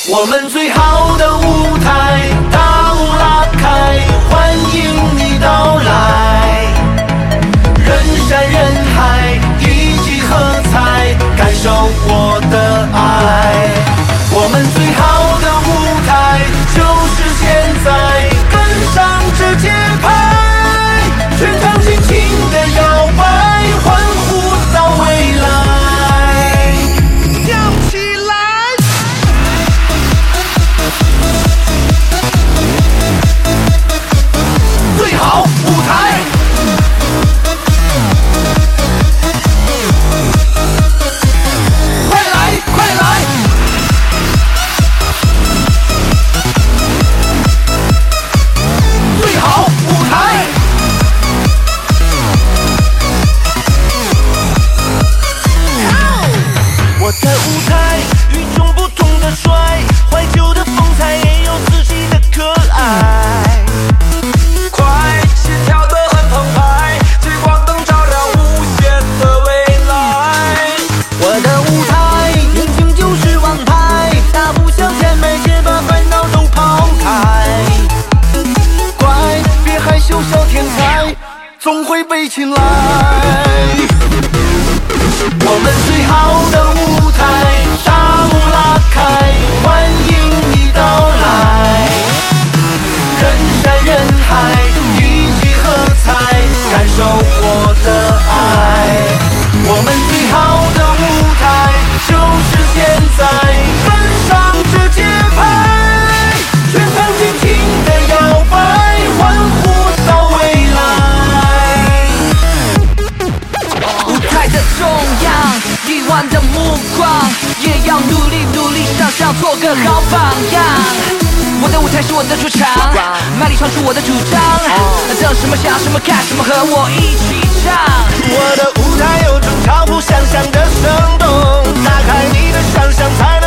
我们最好的舞台，大幕拉开，欢迎你到来。人山人海，一起喝彩，感受我的爱。我们最好的舞台就是现在，跟上这节拍，全场尽情的摇摆，欢呼到未来，跳起来！最好舞台，快来快来！最好舞台。我的舞台与众不同的帅，怀旧的风采也有自己的可爱。 快，心跳得很澎湃，聚光灯照亮无限的未来。 我的舞台，眼睛就是王牌，大步向前迈，先把烦恼都抛开。乖，别害羞，小天才，总会被青睐。我们最好的舞台，大幕拉开，欢迎你到来。人山人海，一起喝彩，感受我的爱。我们最好的舞台就是现在，跟上这节拍，全场尽情的摇摆，欢呼到未来。 舞台的中央，亿万的目光，也要努力努力向上，做个好榜样。我的舞台是我的主场，卖力唱出我的主张，等什么想什么看什么，和我一起唱。 我的舞台有种超乎想象的生动，打开你的想象才